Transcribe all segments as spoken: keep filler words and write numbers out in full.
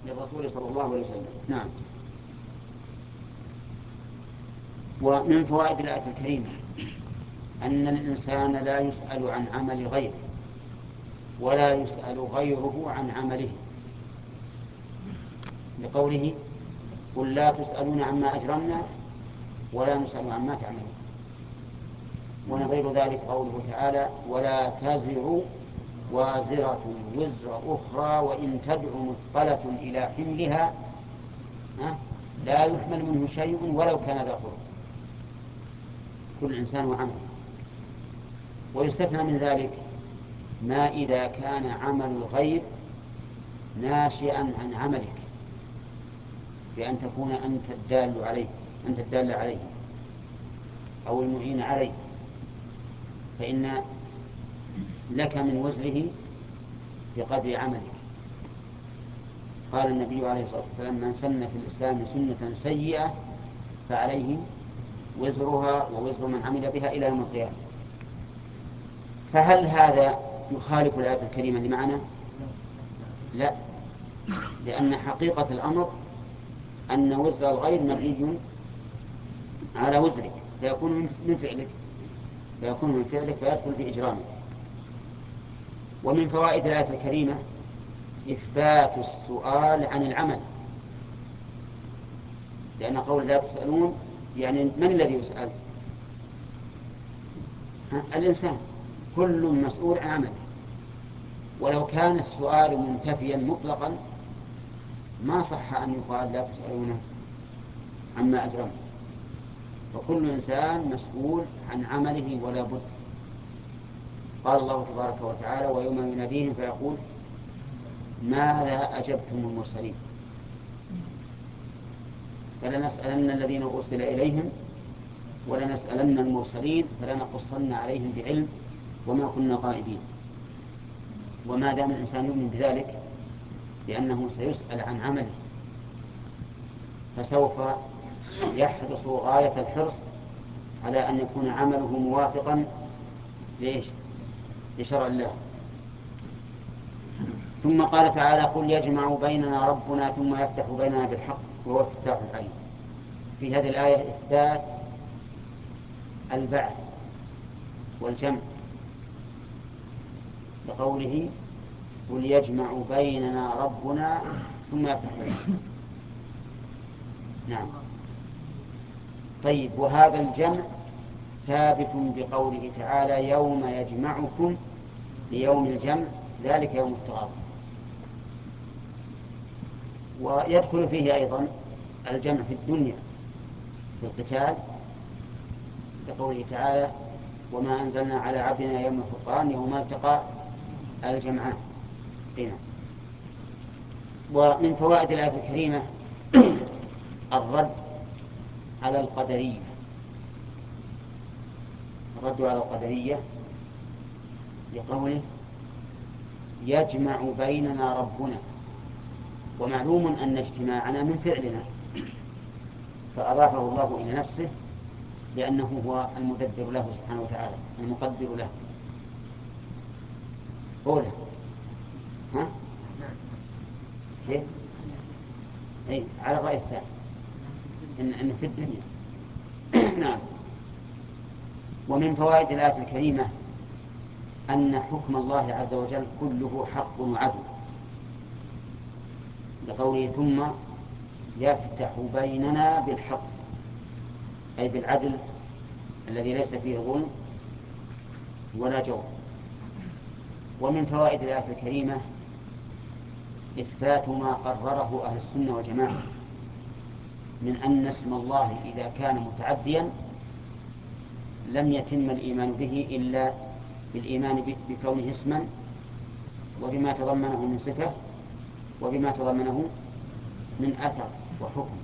للرسول صلى الله عليه وسلم. نعم. ومن فوائد الآية الكريمة أن الإنسان لا يسأل عن عمل غيره ولا يسأل غيره عن عمله، لقوله قل لا تسألون عما أجرمنا ولا نسأل عما تعملون. ونظير ذلك قوله تعالى ولا تزر وازرة وزر أخرى وإن تدع مثقلة إلى حملها لا يحمل منه شيء ولو كان ذا قربى. كل إنسان وعمله. ويستثنى من ذلك ما إذا كان عمل الغير ناشئا عن عملك بأن تكون أنت الدال عليه أنت الدال عليه أو المعين عليه، فإن لك من وزره بقدر عملك. قال النبي عليه الصلاة والسلام من سن في الإسلام سنة سيئة فعليه وزرها ووزر من عمل بها إلى يوم القيامة. فهل هذا يخالف الآية الكريمة لمعنى؟ لا، لأن حقيقة الأمر أن وزر الغير مبني على وزرك فيكون من فعلك فيكون من فعلك فيدخل في إجرامك. ومن فوائد الآية الكريمة إثبات السؤال عن العمل، لأن قول لا تسألون يعني من الذي يسأل؟ الإنسان، كل مسؤول عن عمله. ولو كان السؤال منتفيا مطلقا ما صح أن يقال لا تسألون عما أجرم، فكل إنسان مسؤول عن عمله ولا بد. قال الله تبارك وتعالى ويوم يناديهم فيقول ماذا أجبتم المرسلين فلنسألن الذين أرسل إليهم ولنسألن المرسلين فلنقصن عليهم بعلم وما كنا غائبين. وما دام الإنسان يؤمن بذلك لأنه سيسأل عن عمله فسوف يحرص غاية الحرص على أن يكون عمله موافقا ليش؟ لشرع الله. ثم قال تعالى قل يجمع بيننا ربنا ثم يفتح بيننا بالحق وهو الفتاح العليم. في هذه الآية إثبات البعث والجمع لقوله قل يجمع بيننا ربنا ثم يفتح بيننا. نعم. طيب وهذا الجمع ثابت بقوله تعالى يوم يجمعكم ليوم الجمع ذلك يوم التغابن. ويدخل فيه أيضا الجمع في الدنيا في القتال لقوله تعالى وما أنزلنا على عبدنا يوم الفرقان يوم التقى الجمعان. هنا. ومن فوائد الآية الكريمة الرد على القدرية الرد على القدرية لقوله يجمع بيننا ربنا، ومعلوم أن اجتماعنا من فعلنا فأضافه الله إلى نفسه لأنه هو المدبر له سبحانه وتعالى المقدر له. قوله ها؟ كيف؟ أي على الرأي الثاني إن, إن في الدنيا. نعم. ومن فوائد الآية الكريمة أن حكم الله عز وجل كله حق وعدل لقوله ثم يفتح بيننا بالحق أي بالعدل الذي ليس فيه ظلم ولا جور. ومن فوائد الآية الكريمة إثبات ما قرره أهل السنة والجماعة من أن اسم الله إذا كان متعديا لم يتم الإيمان به إلا بالإيمان بكونه اسما وبما تضمنه من صفة وبما تضمنه من أثر وحكم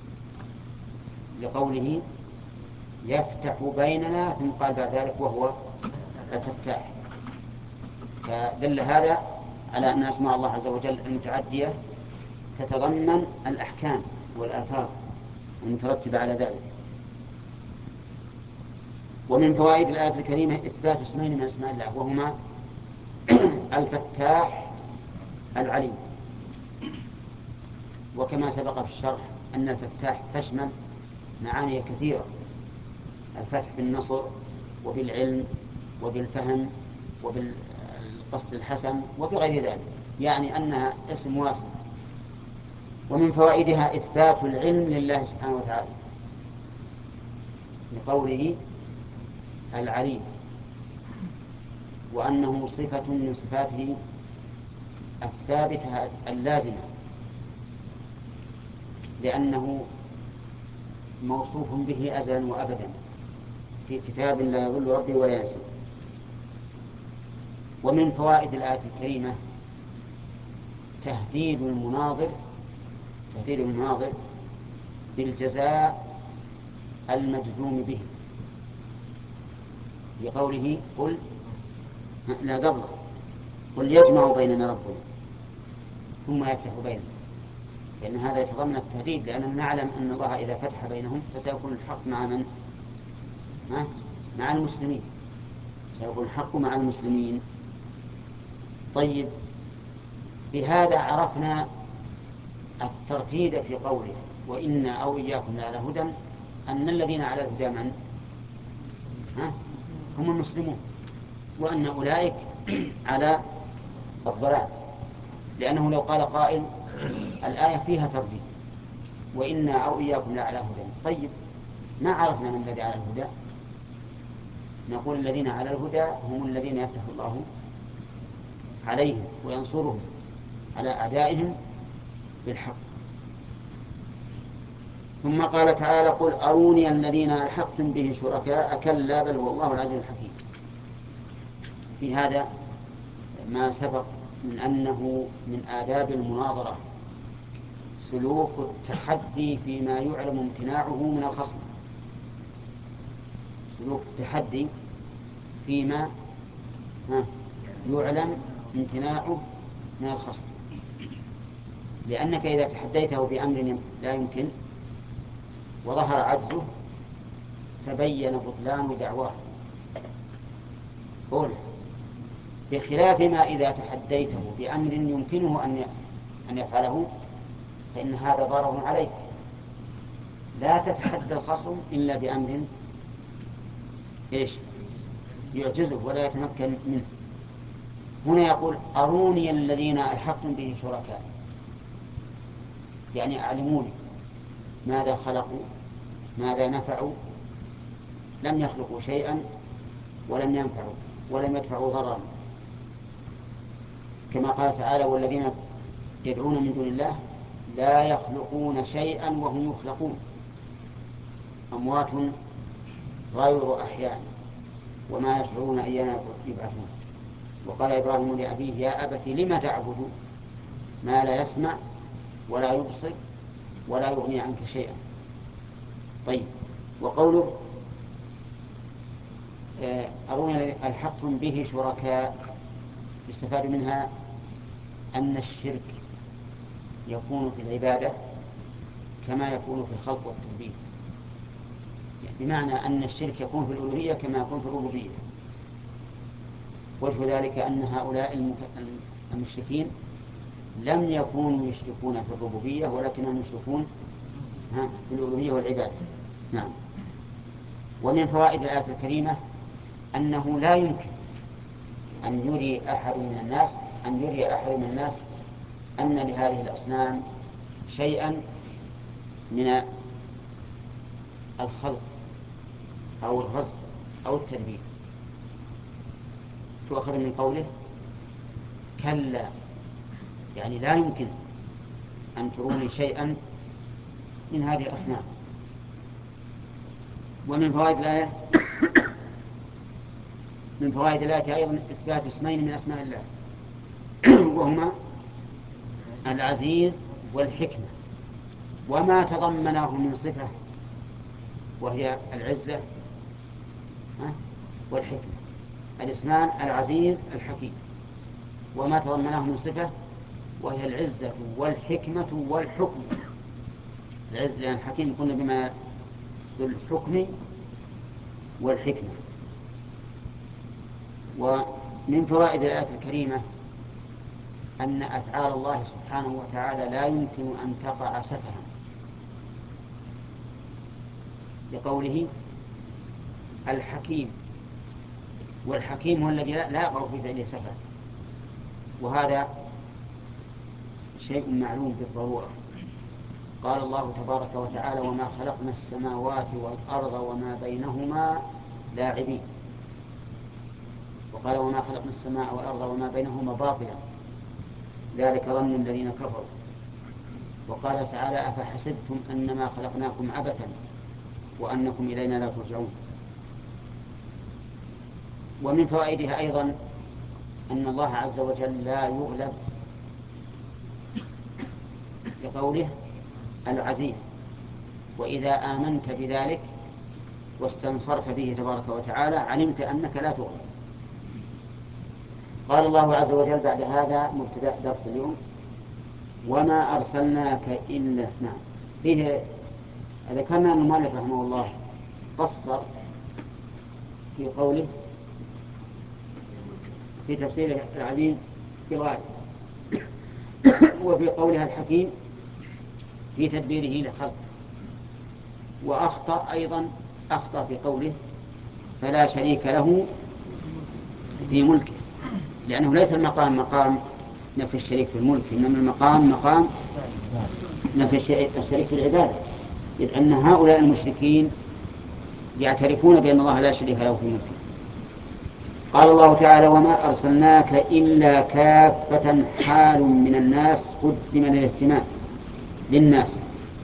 لقوله يفتح بيننا ثم قال بعد ذلك وهو الفتاح. فدل هذا على أن أسماء الله عز وجل المتعدية تتضمن الأحكام والآثار المترتبة على ذلك. ومن فوائد الآية الكريمة إثبات اسمين من أسماء الله وهما الفتاح العليم. وكما سبق في الشرح أن الفتاح تشمل معاني كثيرة: الفتح بالنصر وبالعلم وبالفهم وبالقصد الحسن وبغير ذلك، يعني أنها اسم واسع. ومن فوائدها إثبات العلم لله سبحانه وتعالى لقوله العليم، وأنه صفة من صفاته الثابتة اللازمة، لأنه موصوف به أزلا وأبدا في كتاب لا يضل ربي ولا ينسى. ومن فوائد الآية الكريمة تهديد المناظر تهديد المناظر بالجزاء المجزوم به، لقوله قل لا قبل قل يجمع بيننا ربنا ثم يفتح بيننا، لأن هذا يتضمن التهديد، لأننا نعلم أن الله إذا فتح بينهم فسيكون الحق مع من؟ مع المسلمين، سيكون الحق مع المسلمين. طيب، بهذا عرفنا الترتيب في قوله وإنا أو إياكم لعلى هدى، أن الذين على الهدى من؟ ها؟ هم المسلمون، وأن أولئك على الضلال، لأنه لو قال قائل الآية فيها ترتيب وإنا أو إياكم لعلى هدى، طيب ما عرفنا من الذي على الهدى؟ نقول الذين على الهدى هم الذين يفتح الله عليهم وينصرهم على أعدائهم بالحق. ثم قال تعالى قل أروني الذين ألحقتم به شركاء كلا بل هو الله العزيز الحكيم. في هذا ما سبق من أنه من آداب المناظرة سلوك التحدي فيما يعلم امتناعه من الخصم، سلوك التحدي فيما يعلم امتناعه من الخصم، لأنك إذا تحديته بأمر لا يمكن وظهر عجزه تبين بطلان دعواه قول، بخلاف ما إذا تحديته بأمر يمكنه أن يفعله فإن هذا ضرر عليك. لا تتحدى الخصم إلا بأمر إيش يعجزه ولا يتمكن منه. هنا يقول أروني الذين ألحقتم به شركاء، يعني أعلموني ماذا خلقوا ماذا نفعوا، لم يخلقوا شيئا ولم ينفعوا ولم يدفعوا ضررا، كما قال تعالى والذين يدعون من دون الله لا يخلقون شيئا وهم يخلقون أموات غير أحياء وما يشعرون أيان يبعثون. وقال إبراهيم لأبيه يا أبت لم تعبد ما لا يسمع ولا يبصر ولا يغني عنك شيئا. طيب، وقوله أروني ألحقتم به شركاء يستفاد منها أن الشرك يكون في العبادة كما يكون في الخلق والتدبير، يعني بمعنى أن الشرك يكون في الألوهية كما يكون في الربوبية. وجه ذلك أن هؤلاء المشركين لم يكونوا يشركون في الربوبية ولكنهم يشركون في الألوهية والعبادة. نعم. ومن فوائد الآية الكريمة أنه لا يمكن أن يري أحد من الناس أن يري أحد من الناس أن لهذه الأصنام شيئا من الخلق أو الرزق أو التدبير، تؤخذ من قوله كلا، يعني لا يمكن أن تروني شيئا من هذه الأصنام. ومن فوائد الآية من فوائد الآية أيضا إثبات اسمين من أسماء الله وهما العزيز والحكمة، وما تضمناه من صفة وهي العزة والحكمة. الاسمان العزيز الحكيم، وما تضمناه من صفة وهي العزة والحكمة والحكم. العزة لأن الحكيم قلنا بما بالحكم والحكمة. ومن فوائد الآية الكريمة أن أفعال الله سبحانه وتعالى لا يمكن أن تقع سفها، لقوله الحكيم، والحكيم هو الذي لا يقع في فعله سفها، وهذا شيء معلوم بالضرورة. قال الله تبارك وتعالى وما خلقنا السماوات والأرض وما بينهما لاعبين، وقال وما خلقنا السماء والأرض وما بينهما باطلا ذلك ظن الذين كفروا، وقال تعالى أفحسبتم أنما خلقناكم عبثا وأنكم إلينا لا ترجعون. ومن فوائدها أيضا أن الله عز وجل لا يغلب، لقوله العزيز، وإذا آمنت بذلك واستنصرت به تبارك وتعالى علمت أنك لا تغلب. قال الله عز وجل بعد هذا مبتدأ درس اليوم وما أرسلناك إلا، نعم، فيه ذكرنا أن المؤلف رحمه الله قصر في قوله في تفسير العزيز في الغالب وفي قولها الحكيم في تدبيره لخلقه، وأخطأ أيضا أخطأ في قوله فلا شريك له في ملكه، لأنه ليس المقام مقام نفي الشريك في الملك، إنما المقام مقام نفي الشريك في العبادة، إذ أن هؤلاء المشركين يعترفون بأن الله لا شريك له في ملكه. قال الله تعالى وما أرسلناك إلا كافة حال من الناس قدم للاهتمام للناس.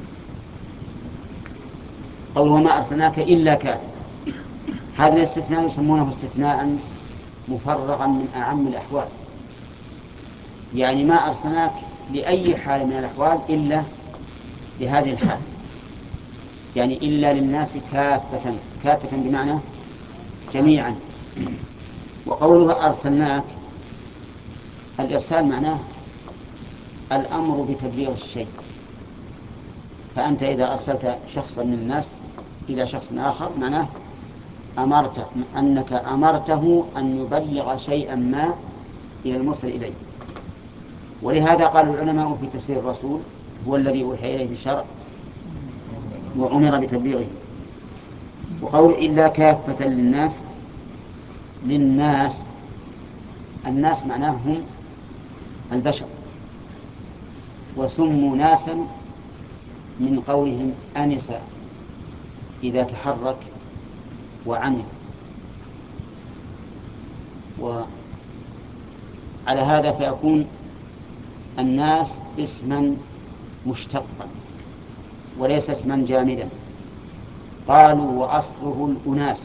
قول وما أرسلناك إلا كافة، هذا الاستثناء يسمونه استثناء مفرغا من أعم الأحوال، يعني ما أرسلناك لأي حال من الأحوال إلا لهذه الحال، يعني إلا للناس كافة، كافة بمعنى جميعا. وقوله أرسلناك الإرسال معناه الأمر بتبليغ الشيء، فأنت إذا أرسلت شخصا من الناس إلى شخص آخر معناه أمرت أنك أمرته أن يبلغ شيئا ما إلى المرسل إليه. ولهذا قال العلماء في تفسير الرسول هو الذي أوحي إليه بالشرع وأمر بتبليغه. وقول إلا كافة للناس، للناس الناس معناهم البشر، وسموا ناسا من قولهم أنس إذا تحرك وعمل. وعلى هذا فيكون الناس اسما مشتقا وليس اسما جامدا. قالوا وأصله الأناس،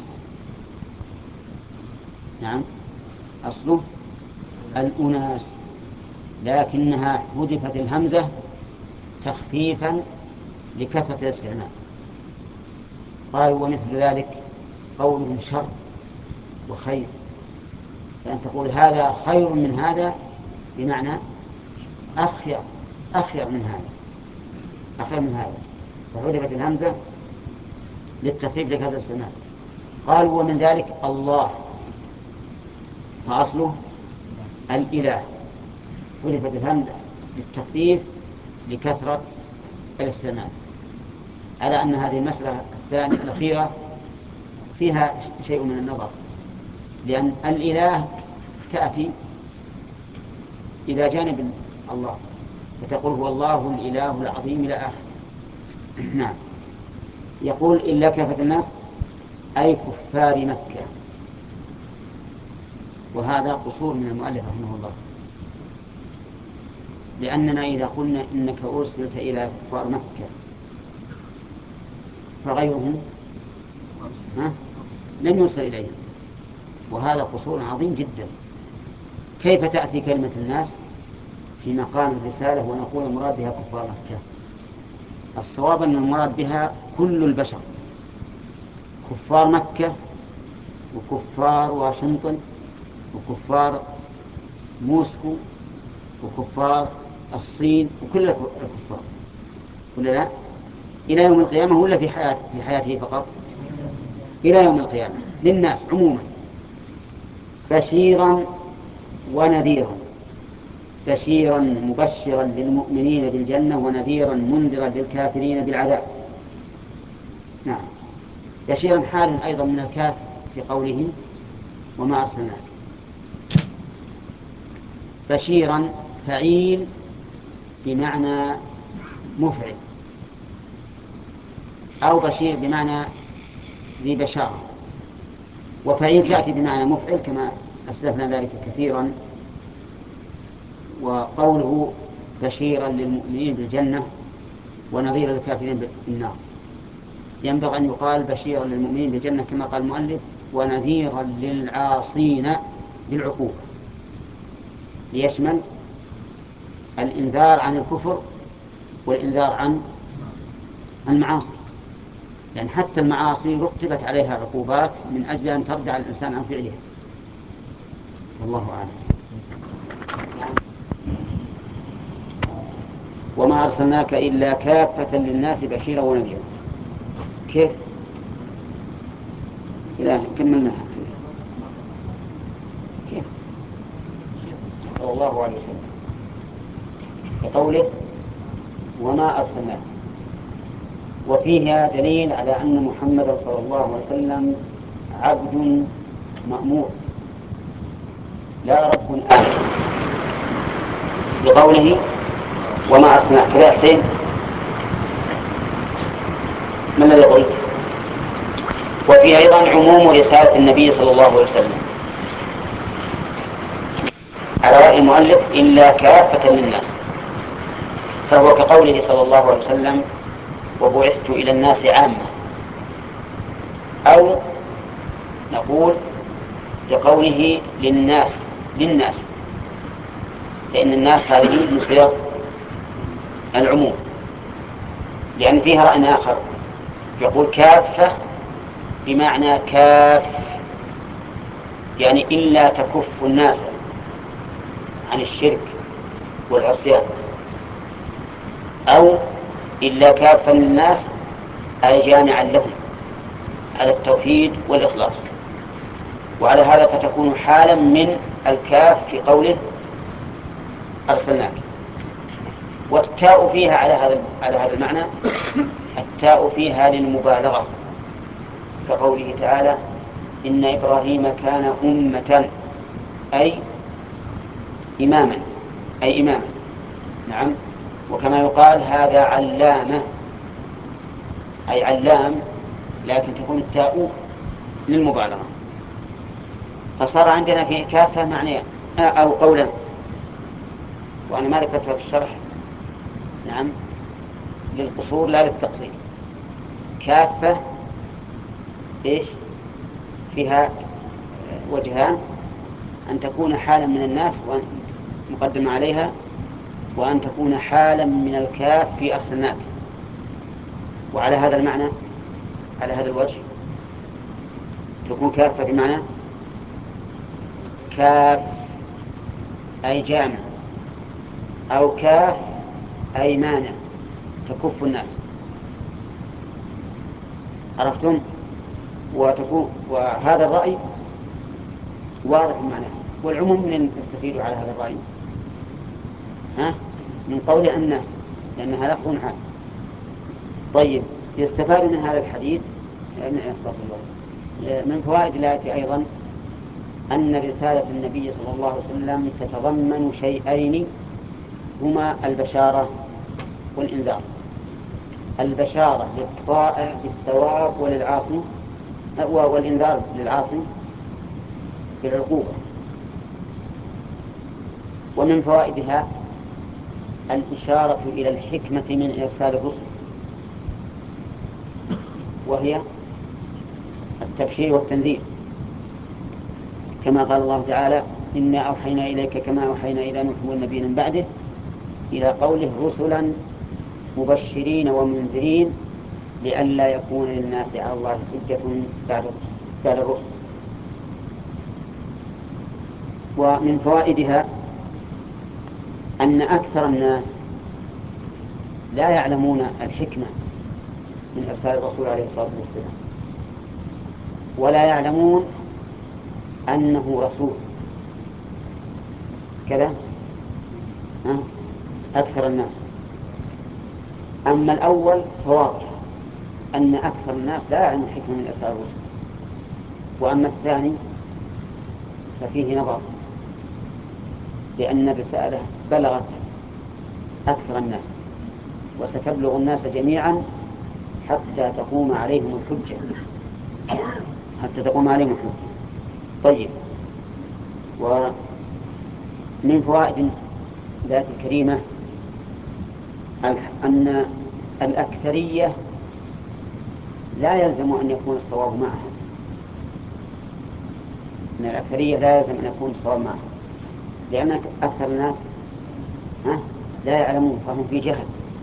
نعم أصله الأناس، لكنها حذفت الهمزة تخفيفا لكثرة الاستعمال. قالوا ومثل ذلك قولهم شر وخير، فأن تقول هذا خير من هذا بمعنى أخير أخير من هذا أخير من هذا فحذفت الهمزة للتخفيف لكثرة الاستعمال. قالوا ومن ذلك الله، فأصله الإله، حذفت الهمزة للتخفيف لكثرة الاستعمال. على أن هذه المسألة الثانية الأخيرة فيها شيء من النظر، لأن الإله تأتي إلى جانب الله فتقول هو الله الإله العظيم إلى آخر. نعم. يقول إلا كافة الناس أي كفار مكة، وهذا قصور من المؤلف رحمه الله، لأننا إذا قلنا إنك أرسلت إلى كفار مكة فغيرهم ها لم يرسل إليهم، وهذا قصور عظيم جدا. كيف تأتي كلمة الناس في مقام الرسالة ونقول المراد بها كفار مكة؟ الصواب أن المراد بها كل البشر، كفار مكة وكفار واشنطن وكفار موسكو وكفار الصين وكل الكفار، ولا لا؟ إلى يوم القيامة ولا في حياة في حياته فقط؟ إلى يوم القيامة للناس عموما، بشيرا ونذيرا. بشيرا مبشرا للمؤمنين بالجنة ونذيرا منذرا للكافرين بالعذاب. نعم. بشيرا حال أيضا من الكاف في قوله وما أرسلناك. بشيرا فعيل بمعنى مفعل، أو بشير بمعنى ذي بشارة، وفعيل تأتي بمعنى مفعل كما أسلفنا ذلك كثيرا. وقوله بشيرا للمؤمنين بالجنة ونذيرا للكافرين بالنار، ينبغي أن يقال بشيرا للمؤمنين بالجنة كما قال المؤلف، ونذيرا للعاصين بالعقوبة، ليشمل الإنذار عن الكفر والإنذار عن المعاصي، يعني حتى المعاصي رتبت عليها عقوبات من أجل أن تردع الإنسان عن فعلها. والله أعلم. وما أرسلناك إلا كافة للناس بشيرا ونذيرا. كيف؟ إلى كملناها. كيف؟ صلى الله عليه وسلم بقوله وما أرسلناك، وفيها دليل على أن محمد صلى الله عليه وسلم عبد مأمور لا رب آمر، بقوله وما أرسلناك. يا حسين ما الذي قلت؟ وفي أيضا عموم رسالة النبي صلى الله عليه وسلم على رأي المؤلف إلا كافة للناس، فهو كقوله صلى الله عليه وسلم وبعثت إلى الناس عامة، أو نقول كقوله للناس للناس، لأن الناس هذه من صيغ العموم، لأن فيها رأي آخر يقول كافة بمعنى كاف، يعني إلا تكف الناس عن الشرك والعصيان، أو إلا كافا للناس أي جامعا لهم على التوحيد والإخلاص. وعلى هذا فتكون حالا من الكاف في قوله أرسلناك. والتاء فيها على هذا على هذا المعنى، التاء فيها للمبالغة، كقوله تعالى إن إبراهيم كان أمة أي إماما أي إماما. نعم. وكما يقال هذا علامة أي علام، لكن تكون التاء للمبالغة. فصار عندنا في كافة معنى أو قولا، وأنا ما ذكرتها في الشرح. نعم، للقصور لا للتقصير. كافة إيش فيها وجهان، أن تكون حالا من الناس وأن مقدم عليها، وأن تكون حالا من الكاف في أرسلناك. وعلى هذا المعنى على هذا الوجه تكون كافة بمعنى كاف أي جامع، أو كاف أي مانع تكف الناس. عرفتم؟ وتكون وهذا الرأي واضح معناه. والعموم من يستفيد على هذا الرأي؟ ها؟ من قول الناس، لأنها لفظ عام. طيب، يستفاد من هذا الحديث من فوائد الآية أيضا أن رسالة النبي صلى الله عليه وسلم تتضمن شيئين هما البشارة والإنذار. البشارة للطائع بالثواب وللعاصي، والإنذار للعاصي بالعقوبة. ومن فوائدها الإشارة إلى الحكمة من إرسال الرسل، وهي التبشير والتنذير، كما قال الله تعالى إنا أوحينا إليك كما أوحينا إلى نوح والنبيين من بعده، إلى قوله رسلا مبشرين ومنذرين لئلا يكون للناس على الله حجة بعد بعد الرسل. ومن فوائدها أن أكثر الناس لا يعلمون الحكمة من إرسال الرسول عليه الصلاة والسلام، ولا يعلمون أنه رسول كذا. ها؟ أكثر الناس. أما الأول فواضح أن أكثر الناس لا يعلم الحكمة من إرسال الرسل، وأما الثاني ففيه نظر، لأن الرسالة بلغت أكثر الناس وستبلغ الناس جميعا حتى تقوم عليهم الحجة، حتى تقوم عليهم الحجة. طيب، ومن فوائد الآية الكريمة أن الأكثرية لا يلزم أن يكون الصواب معها، أن الأكثرية لا يلزم أن يكون الصواب معها، لأن أكثر الناس لا يعلمون فهم في جهل،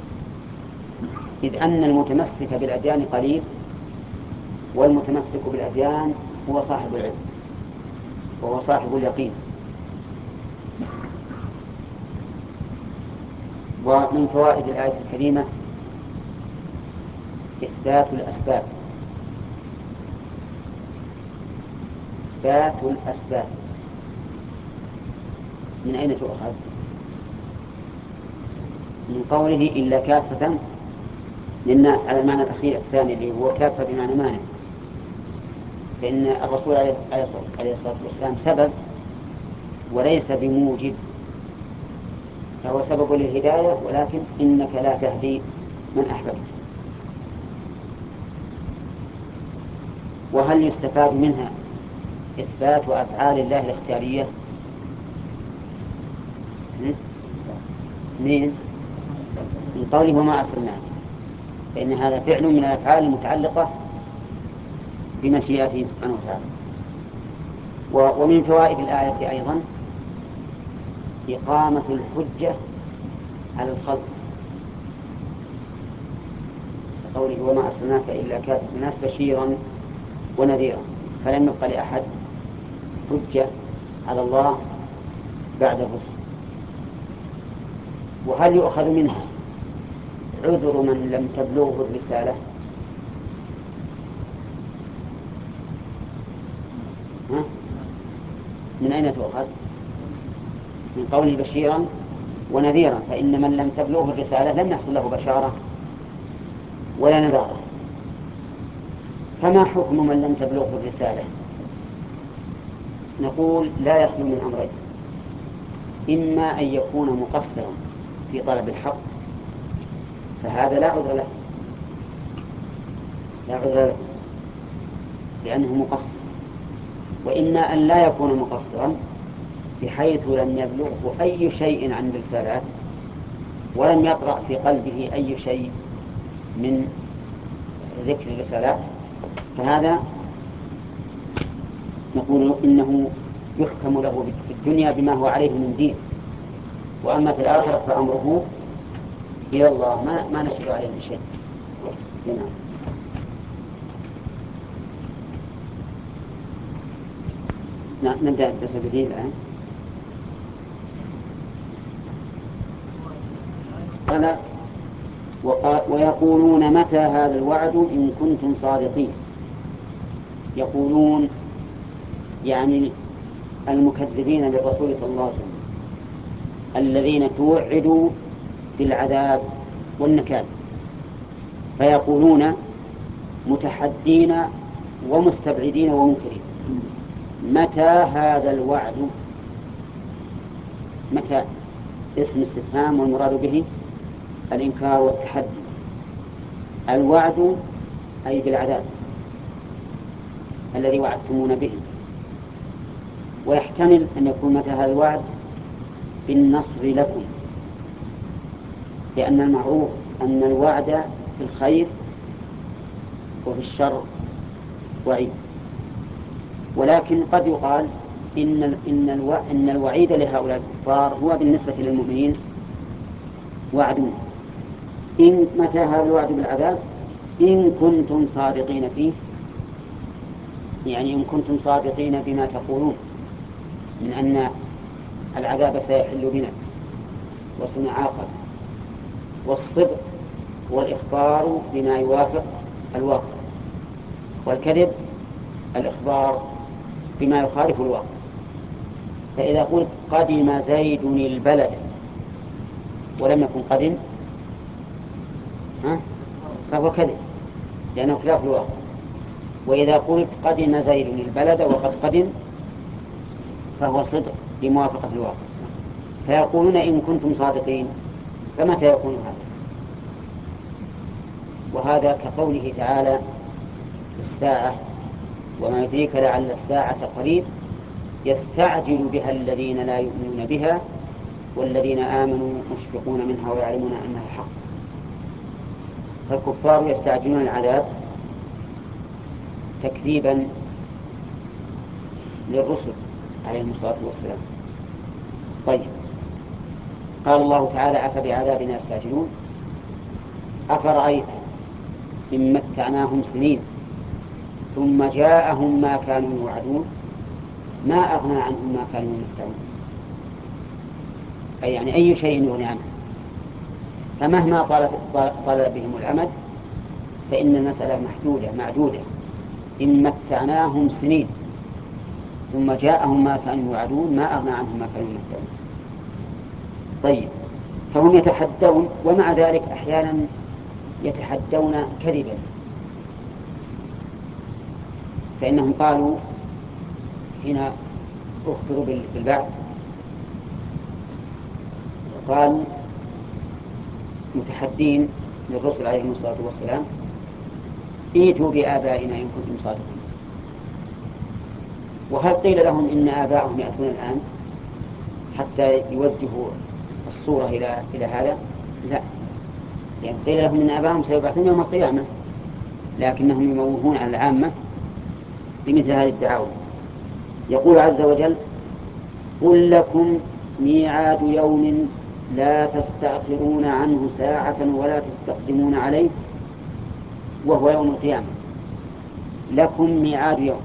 إذ أن المتمسك بالأديان قليل، والمتمسك بالأديان هو صاحب العلم وهو صاحب اليقين. ومن فوائد الآية الكريمة إثبات الأسباب، إثبات الأسباب من أين تؤخذ؟ من قوله إلا كافة، لأن على المعنى الأخير الثاني اللي هو كافة بمعنى مانع، فإن الرسول عليه الصلاة والسلام سبب وليس بموجب، فهو سبب للهداية، ولكن إنك لا تهدي من أحببت. وهل يستفاد منها إثبات أفعال الله الاختيارية؟ منين؟ من قوله وما أرسلناك، فإن هذا فعل من الأفعال المتعلقة بمشيئته سبحانه وتعالى. ومن فوائد الآية أيضا إقامة الحجة على الخلق، قوله وما أرسلناك إلا كافة الناس بشيرا ونذيرا، فلم يبق لأحد حجة على الله بعد الرسل. وهل يؤخذ منها عذر من لم تبلغه الرسالة؟ ها؟ من أين تؤخذ؟ من قوله بشيرا ونذيرا، فإن من لم تبلغه الرسالة لم يحصل له بشارة ولا نذارة. فما حكم من لم تبلغه الرسالة؟ نقول لا يخلو من أمرين: إما أن يكون مقصرا في طلب الحق، فهذا لا عذر له، لا عذر له لأنه مقصر، وإما أن لا يكون مقصرا بحيث لم يبلغه أي شيء عن الرسالات ولم يطرأ في قلبه أي شيء من ذكر الرسالات، فهذا نقول إنه يحكم له في الدنيا بما هو عليه من دين، وأما في الآخرة فأمره إلى الله، ما, ما نشير عليه بشيء. هنا نبدأ الدرس الجديد الآن. قال ويقولون متى هذا الوعد إن كنتم صادقين. يقولون يعني المكذبين بالرسول صلى الله عليه وسلم الذين توعدوا بالعذاب والنكال، فيقولون متحدين ومستبعدين ومنكرين متى هذا الوعد. متى اسم استفهام والمراد به الإنكار والتحدي. الوعد أي بالعذاب الذي وعدتمون به، ويحتمل أن يكون متى هذا الوعد بالنصر لكم، لأن المعروف أن الوعد في الخير وفي الشر وعيد. ولكن قد يقال إن إن الو... إن الوعيد لهؤلاء الكفار هو بالنسبة للمؤمنين وعد. إن متى هذا الوعد بالعذاب إن كنتم صادقين فيه، يعني إن كنتم صادقين بما تقولون من أن العذاب سيحل بنا وسنعاقب. والصدق هو الإخبار بما يوافق الواقع، والكذب الإخبار بما يخالف الواقع. فإذا قلت قدم زيد البلد ولم يكن قدم ها فهو كذب، لأنه خلاف الواقع. وإذا قلت قدم زيد البلد وقد قدم فهو صدق لموافقة الواقع. فيقولون إن كنتم صادقين فمتى يكون هذا؟ وهذا كقوله تعالى الساعة وما يدريك لعل الساعة قريب يستعجل بها الذين لا يؤمنون بها والذين آمنوا مشفقون منها ويعلمون أنها حق. فالكفار يستعجلون العذاب تكذيبا للرسل عليهم الصلاة والسلام. طيب، قال الله تعالى أفبعذابنا يستعجلون أفرأيت إن متعناهم سنين ثم جاءهم ما كانوا يوعدون ما أغنى عنهم ما كانوا يمتعون، أي يعني أي شيء يغني عنهم. فمهما طال, طال بهم الأمد فإن المسألة محدودة معدودة. إن متعناهم سنين ثم جاءهم ما كانوا يوعدون ما أغنى عنهم ما كانوا يمتعون. طيب، فهم يتحدون، ومع ذلك أحيانا يتحدون كذبا. فإنهم قالوا حين أخبروا بالبعث قالوا متحدين للرسل عليهم الصلاة والسلام ائتوا بآبائنا إن كنتم صادقين. وهل قيل لهم إن آباءهم يأتون الآن حتى يوجهوا الصورة إلى إلى هذا؟ لا، يعني قيل لهم إن آباءهم سيبعثون يوم القيامة، لكنهم يموهون على العامة بمثل هذه الدعاوى. يقول عز وجل قل لكم ميعاد يوم لا تستأخرون عنه ساعة ولا تستقدمون عليه وهو يوم القيامة. لكم ميعاد يوم،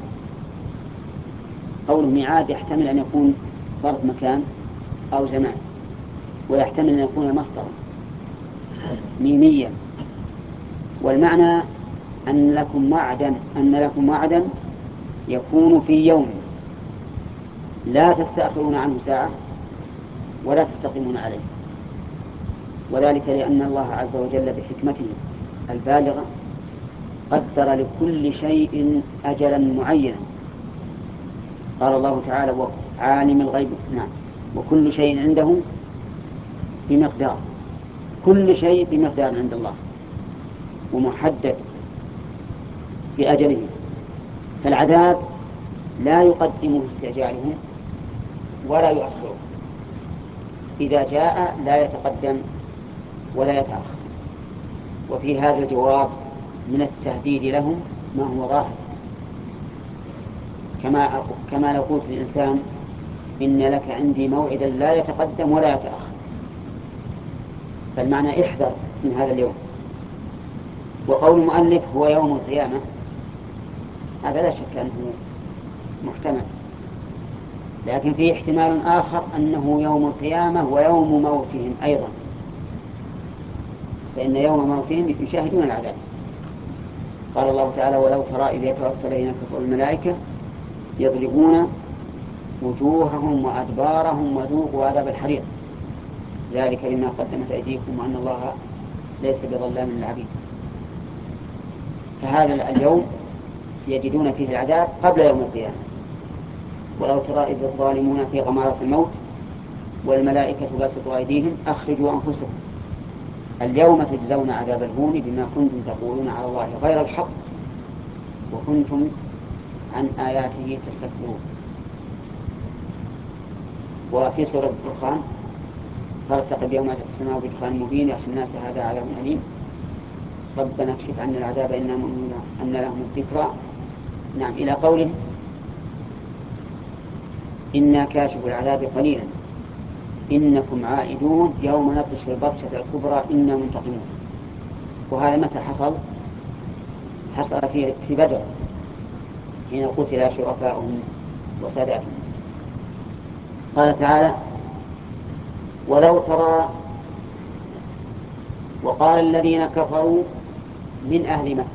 قول ميعاد يحتمل أن يكون ظرف مكان أو زمان، ويحتمل أن يكون مصدرا ميميا. والمعنى أن لكم وعدا أن لكم وعدا يكون في يوم لا تستأخرون عنه ساعة ولا تستقيمون عليه. وذلك لأن الله عز وجل بحكمته البالغة قدر لكل شيء أجلا معينا. قال الله تعالى عالم الغيب نعم وكل شيء عنده بمقدار، كل شيء بمقدار عند الله ومحدد بأجله. فالعذاب لا يقدمه استعجالهم ولا يؤخره، إذا جاء لا يتقدم ولا يتأخر. وفي هذا الجواب من التهديد لهم ما هو ظاهر، كما كما لو قلت للإنسان إن لك عندي موعدا لا يتقدم ولا يتأخر، فالمعنى احذر من هذا اليوم. وقول المؤلف هو يوم القيامة هذا لا شك أنه محتمل، لكن فيه احتمال آخر أنه يوم القيامة ويوم موتهم أيضا، فإن يوم موتهم يشاهدون العذاب. قال الله تعالى ولو ترى إذ يتوفى الذين كفروا الملائكة يضربون وجوههم وأدبارهم وذوقوا عذاب الحريق ذلك بما قدمت أيديكم وأن الله ليس بظلام للعبيد. فهذا اليوم يجدون فيه العذاب قبل يوم القيامة. ولو ترى إذ الظالمون في غمارة الموت والملائكة باسطوا أيديهم أخرجوا أنفسكم اليوم تجزون عذاب الهون بما كنتم تقولون على الله غير الحق وكنتم عن آياته تستكبرون. وفي سورة الدخان فارتقب يوم تأتي السماء بدخان مبين يخشى الناس هذا عذاب أليم ربنا اكشف عنا العذاب إنا مؤمنون أن لهم الذكرى. نعم، إلى قوله إنا كاشف العذاب قليلا إنكم عائدون يوم نبطش البطشة الكبرى إنا منتقمون. وهذا متى حصل؟ حصل في في بدر حين قتل شرفاؤهم وساداتهم. قال تعالى ولو ترى وقال الذين كفروا من أهل مكة.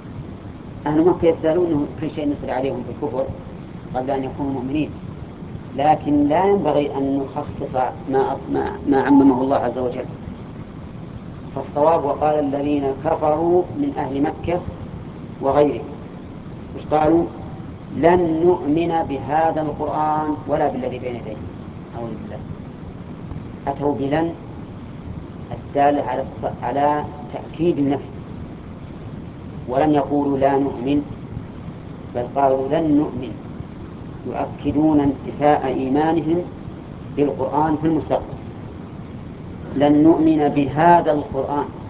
أهل مكة يستاهلون أنه كل شيء نصر عليهم بالكفر قبل أن يكونوا مؤمنين، لكن لا ينبغي أن نخصص ما, ما, ما عممه الله عز وجل. فالصواب وقال الذين كفروا من أهل مكة وغيرهم، مش قالوا لن نؤمن بهذا القرآن ولا بالذي بين يديه، أعوذ بالله. أتوا بلن الدالة على على تأكيد النفي، ولم يقولوا لا نؤمن، بل قالوا لن نؤمن، يؤكدون انتفاء إيمانهم بالقرآن في المستقبل. لن نؤمن بهذا القرآن